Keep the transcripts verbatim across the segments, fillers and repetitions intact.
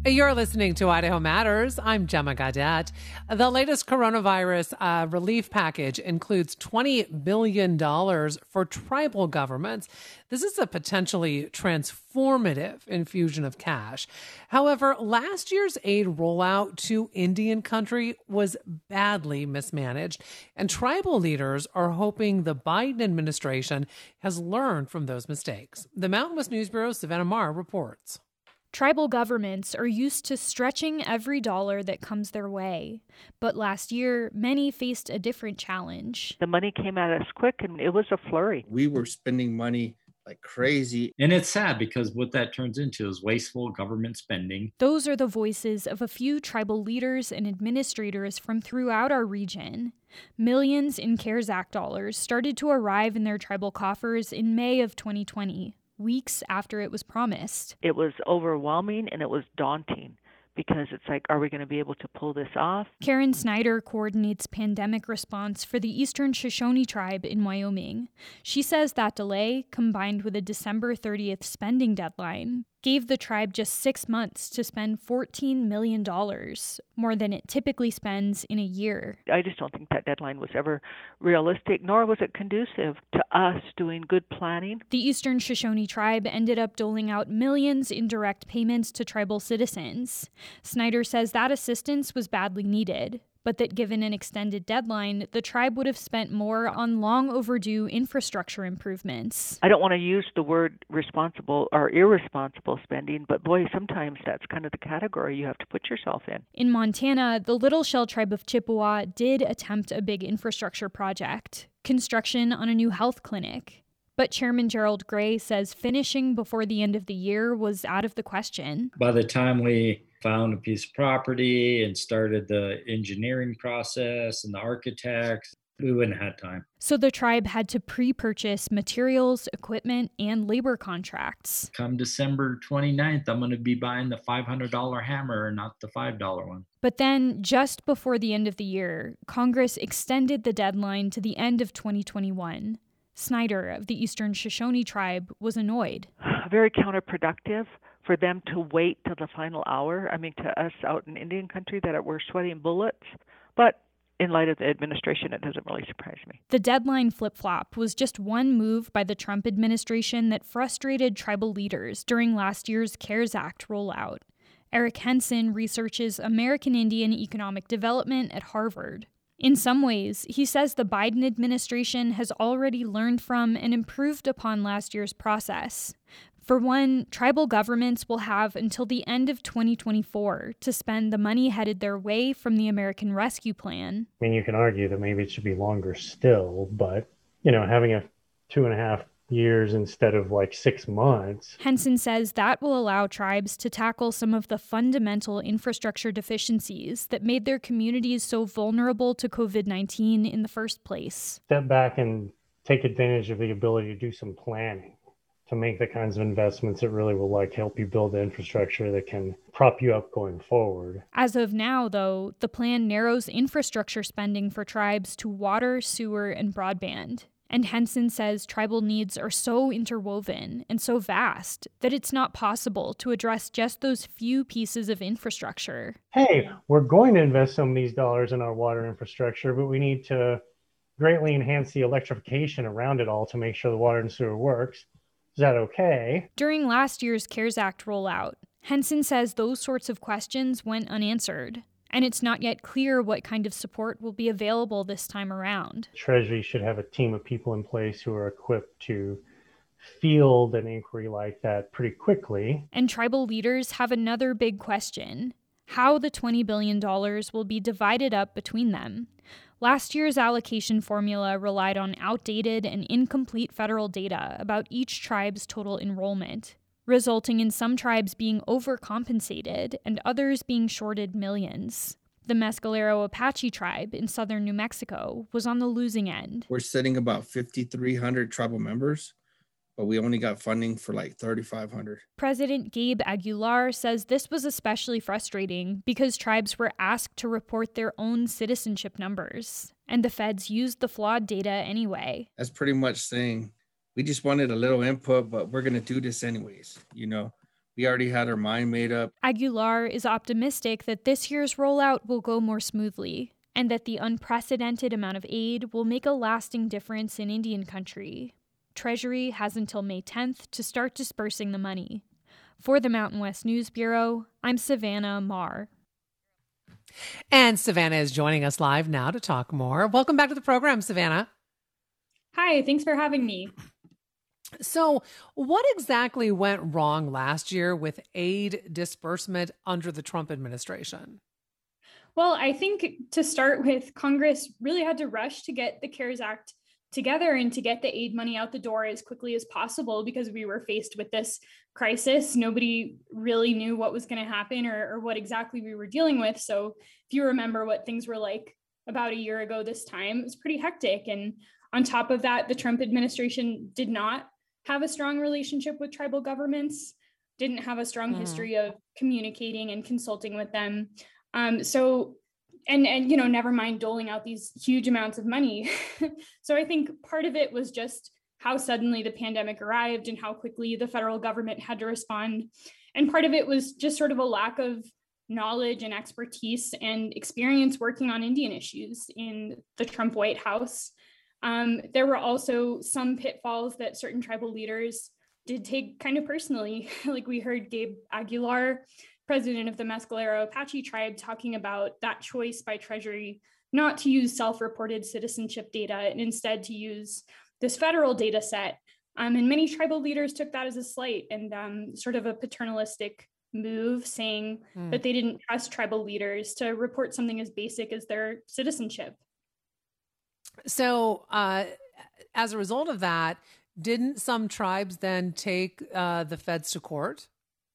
You're listening to Idaho Matters. I'm Gemma Gadet. The latest coronavirus uh, relief package includes twenty billion dollars for tribal governments. This is a potentially transformative infusion of cash. However, last year's aid rollout to Indian country was badly mismanaged, and tribal leaders are hoping the Biden administration has learned from those mistakes. The Mountain West News Bureau's Savannah Marr reports. Tribal governments are used to stretching every dollar that comes their way. But last year, many faced a different challenge. The money came at us quick, and it was a flurry. We were spending money like crazy. And it's sad because what that turns into is wasteful government spending. Those are the voices of a few tribal leaders and administrators from throughout our region. Millions in CARES Act dollars started to arrive in their tribal coffers in May of twenty twenty. Weeks after it was promised. It was overwhelming and it was daunting because it's like, are we going to be able to pull this off? Karen Snyder coordinates pandemic response for the Eastern Shoshone Tribe in Wyoming. She says that delay, combined with a December thirtieth spending deadline, gave the tribe just six months to spend fourteen million dollars, more than it typically spends in a year. I just don't think that deadline was ever realistic, nor was it conducive to us doing good planning. The Eastern Shoshone Tribe ended up doling out millions in direct payments to tribal citizens. Snyder says that assistance was badly needed, but that given an extended deadline, the tribe would have spent more on long overdue infrastructure improvements. I don't want to use the word responsible or irresponsible spending, but boy, sometimes that's kind of the category you have to put yourself in. In Montana, the Little Shell Tribe of Chippewa did attempt a big infrastructure project, construction on a new health clinic. But Chairman Gerald Gray says finishing before the end of the year was out of the question. By the time we found a piece of property and started the engineering process and the architects, we wouldn't have had time. So the tribe had to pre-purchase materials, equipment, and labor contracts. Come December twenty-ninth, I'm going to be buying the five hundred dollars hammer, not the five dollars one. But then, just before the end of the year, Congress extended the deadline to the end of twenty twenty-one. Snyder of the Eastern Shoshone Tribe was annoyed. Very counterproductive for them to wait till the final hour. I mean, to us out in Indian country that we're sweating bullets. But in light of the administration, it doesn't really surprise me. The deadline flip-flop was just one move by the Trump administration that frustrated tribal leaders during last year's CARES Act rollout. Eric Henson researches American Indian economic development at Harvard. In some ways, he says the Biden administration has already learned from and improved upon last year's process. For one, tribal governments will have until the end of twenty twenty-four to spend the money headed their way from the American Rescue Plan. I mean, you can argue that maybe it should be longer still, but, you know, having a two and a half years instead of like six months. Henson says that will allow tribes to tackle some of the fundamental infrastructure deficiencies that made their communities so vulnerable to covid nineteen in the first place. Step back and take advantage of the ability to do some planning to make the kinds of investments that really will like help you build the infrastructure that can prop you up going forward. As of now, though, the plan narrows infrastructure spending for tribes to water, sewer, and broadband. And Henson says tribal needs are so interwoven and so vast that it's not possible to address just those few pieces of infrastructure. Hey, we're going to invest some of these dollars in our water infrastructure, but we need to greatly enhance the electrification around it all to make sure the water and sewer works. Is that okay? During last year's CARES Act rollout, Henson says those sorts of questions went unanswered. And it's not yet clear what kind of support will be available this time around. Treasury should have a team of people in place who are equipped to field an inquiry like that pretty quickly. And tribal leaders have another big question: how the twenty billion dollars will be divided up between them. Last year's allocation formula relied on outdated and incomplete federal data about each tribe's total enrollment, resulting in some tribes being overcompensated and others being shorted millions. The Mescalero Apache tribe in southern New Mexico was on the losing end. We're sitting about fifty-three hundred tribal members, but we only got funding for like thirty-five hundred. President Gabe Aguilar says this was especially frustrating because tribes were asked to report their own citizenship numbers, and the feds used the flawed data anyway. That's pretty much saying, we just wanted a little input, but we're going to do this anyways. You know, We already had our mind made up. Aguilar is optimistic that this year's rollout will go more smoothly and that the unprecedented amount of aid will make a lasting difference in Indian country. Treasury has until May tenth to start dispersing the money. For the Mountain West News Bureau, I'm Savannah Marr. And Savannah is joining us live now to talk more. Welcome back to the program, Savannah. Hi, thanks for having me. So, what exactly went wrong last year with aid disbursement under the Trump administration? Well, I think to start with, Congress really had to rush to get the CARES Act together and to get the aid money out the door as quickly as possible because we were faced with this crisis. Nobody really knew what was going to happen or, or what exactly we were dealing with. So if you remember what things were like about a year ago this time, it was pretty hectic. And on top of that, the Trump administration did not have a strong relationship with tribal governments, didn't have a strong mm. history of communicating and consulting with them. Um, so, and, and, you know, never mind doling out these huge amounts of money. So I think part of it was just how suddenly the pandemic arrived and how quickly the federal government had to respond. And part of it was just sort of a lack of knowledge and expertise and experience working on Indian issues in the Trump White House. Um, there were also some pitfalls that certain tribal leaders did take kind of personally. Like we heard Gabe Aguilar, president of the Mescalero Apache tribe, talking about that choice by Treasury not to use self-reported citizenship data and instead to use this federal data set. Um, and many tribal leaders took that as a slight and um, sort of a paternalistic move, saying mm. that they didn't trust tribal leaders to report something as basic as their citizenship. So uh, as a result of that, didn't some tribes then take uh, the feds to court?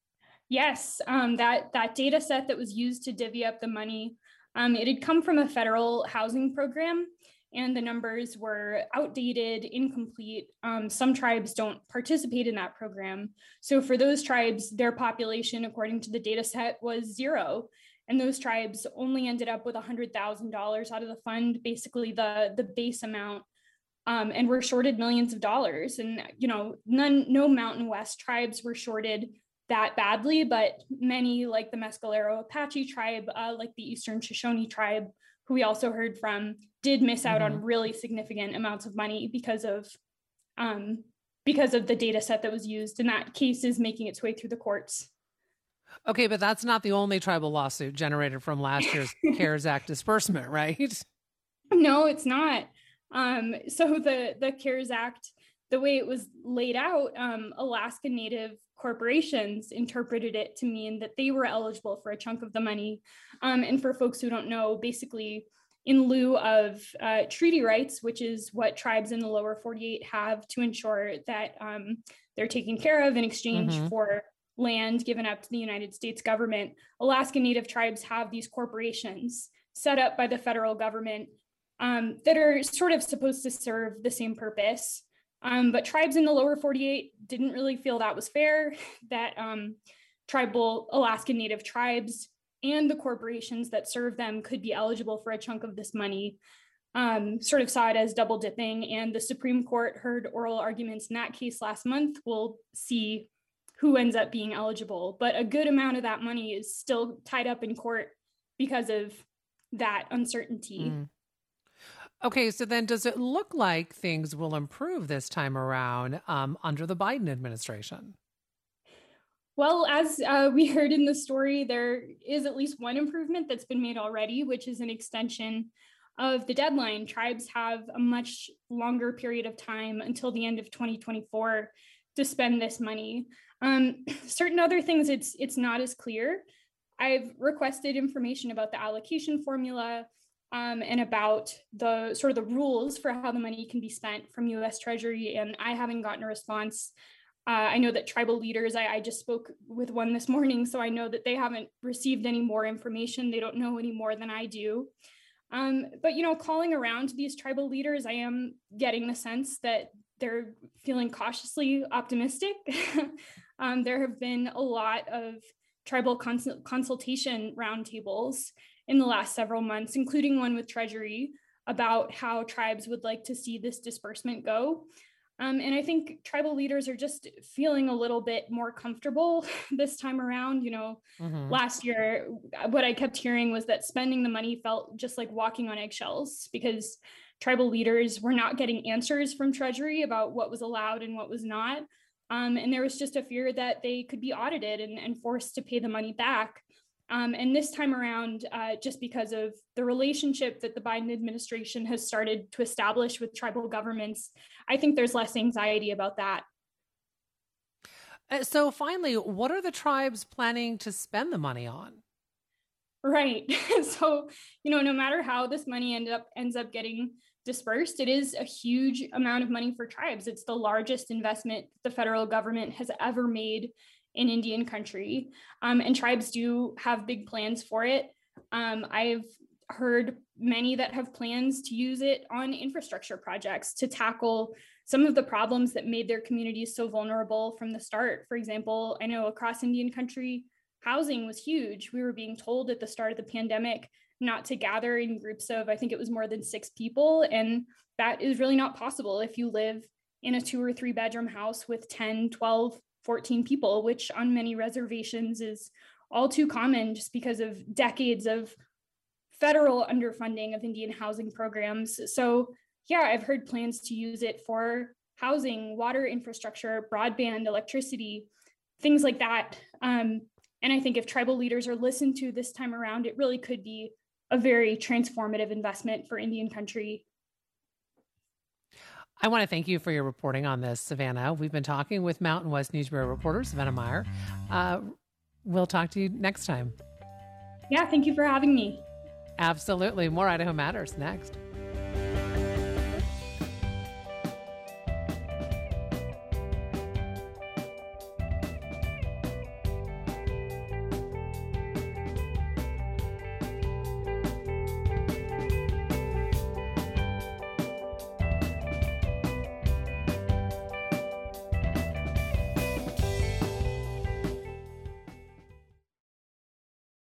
Yes, um, that, that data set that was used to divvy up the money, um, it had come from a federal housing program, and the numbers were outdated, incomplete. Um, some tribes don't participate in that program. So for those tribes, their population, according to the data set, was zero. And those tribes only ended up with one hundred thousand dollars out of the fund, basically the, the base amount, um, and were shorted millions of dollars. And, you know, none, no Mountain West tribes were shorted that badly, but many, like the Mescalero Apache tribe, uh, like the Eastern Shoshone tribe, who we also heard from, did miss out mm-hmm. on really significant amounts of money because of um, because of the data set that was used. And that case is making its way through the courts. Okay, but that's not the only tribal lawsuit generated from last year's CARES Act disbursement, right? No, it's not. Um, so the, the CARES Act, the way it was laid out, um, Alaska Native corporations interpreted it to mean that they were eligible for a chunk of the money. Um, and for folks who don't know, basically in lieu of uh, treaty rights, which is what tribes in the lower forty-eight have to ensure that um, they're taken care of in exchange mm-hmm. for land given up to the United States government, Alaska Native tribes have these corporations set up by the federal government um, that are sort of supposed to serve the same purpose. Um, but tribes in the lower forty-eight didn't really feel that was fair, that um, tribal Alaska Native tribes and the corporations that serve them could be eligible for a chunk of this money, um, sort of saw it as double dipping. And the Supreme Court heard oral arguments in that case last month. We'll see who ends up being eligible. But a good amount of that money is still tied up in court because of that uncertainty. Mm. Okay, so then does it look like things will improve this time around um, under the Biden administration? Well, as uh, we heard in the story, there is at least one improvement that's been made already, which is an extension of the deadline. Tribes have a much longer period of time until the end of twenty twenty-four to spend this money. Um, certain other things, it's it's not as clear. I've requested information about the allocation formula, Um, and about the sort of the rules for how the money can be spent from U S Treasury, and I haven't gotten a response. Uh, I know that tribal leaders, I, I just spoke with one this morning, so I know that they haven't received any more information. They don't know any more than I do. Um, but, you know, calling around to these tribal leaders, I am getting the sense that they're feeling cautiously optimistic. um, there have been a lot of tribal cons- consultation roundtables in the last several months, including one with Treasury, about how tribes would like to see this disbursement go. Um, and I think tribal leaders are just feeling a little bit more comfortable this time around. You know, mm-hmm. last year, what I kept hearing was that spending the money felt just like walking on eggshells because tribal leaders were not getting answers from Treasury about what was allowed and what was not. Um, and there was just a fear that they could be audited and, and forced to pay the money back. Um, and this time around, uh, just because of the relationship that the Biden administration has started to establish with tribal governments, I think there's less anxiety about that. Uh, so finally, what are the tribes planning to spend the money on? Right. So, you know, no matter how this money end up ends up getting dispersed, it is a huge amount of money for tribes. It's the largest investment the federal government has ever made in Indian country. Um, and tribes do have big plans for it. Um, I've heard many that have plans to use it on infrastructure projects to tackle some of the problems that made their communities so vulnerable from the start. For example, I know across Indian country, housing was huge. We were being told at the start of the pandemic not to gather in groups of, I think it was more than six people. And that is really not possible if you live in a two or three bedroom house with ten, twelve, fourteen people, which on many reservations is all too common just because of decades of federal underfunding of Indian housing programs. So yeah, I've heard plans to use it for housing, water infrastructure, broadband, electricity, things like that. Um, and I think if tribal leaders are listened to this time around, it really could be a very transformative investment for Indian country. I want to thank you for your reporting on this, Savannah. We've been talking with Mountain West News Bureau reporter Savannah Meyer. Uh, we'll talk to you next time. Yeah, thank you for having me. Absolutely. More Idaho Matters next.